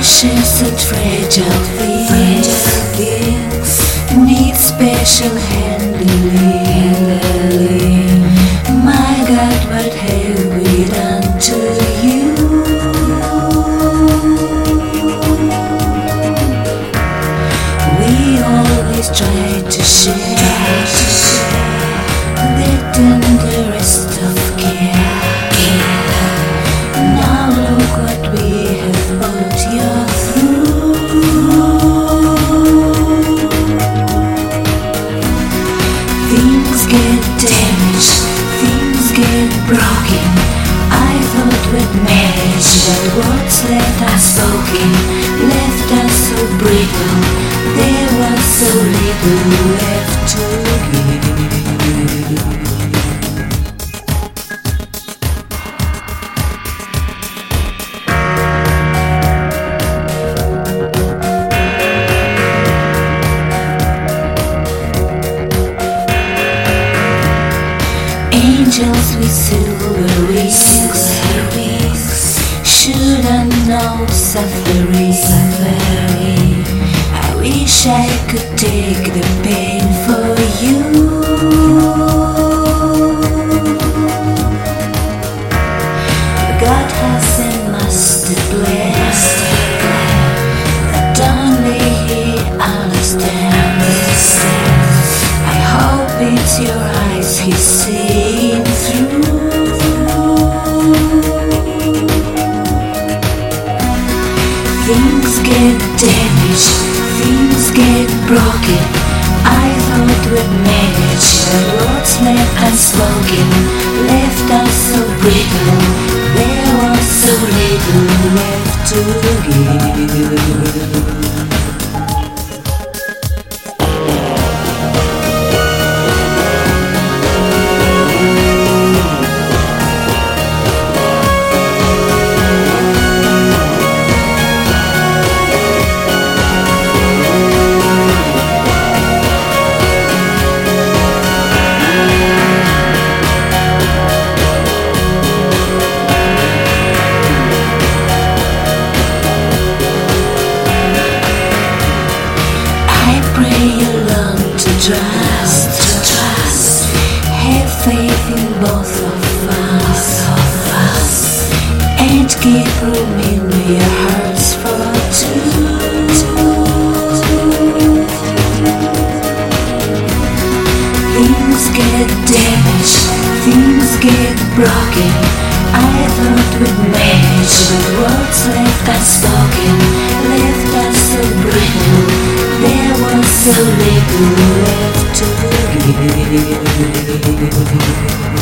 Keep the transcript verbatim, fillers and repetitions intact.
precious and fragile things need special handling. My God, what have we done to you? We always try to share that tenderest of care. Now look what we have put you through. Things get damaged, things get broken. I thought we'd manage, but words left unspoken left us so brittle. There was so little left to give. Angels with silver wings shouldn't know suffering. I wish I could take the pain for you. God has a master plan that only He understands. I hope it's your eyes He's seeing through. Things get damaged, things get broken. I thought we'd manage, but words left unspoken left us so brittle. There was so little left to give. Trust, trust, have faith in both of us, of us, and keep room in your hearts for two. Things get damaged, things get broken. I thought we'd manage, but words left unspoken left us so brittle. There was so little left to give.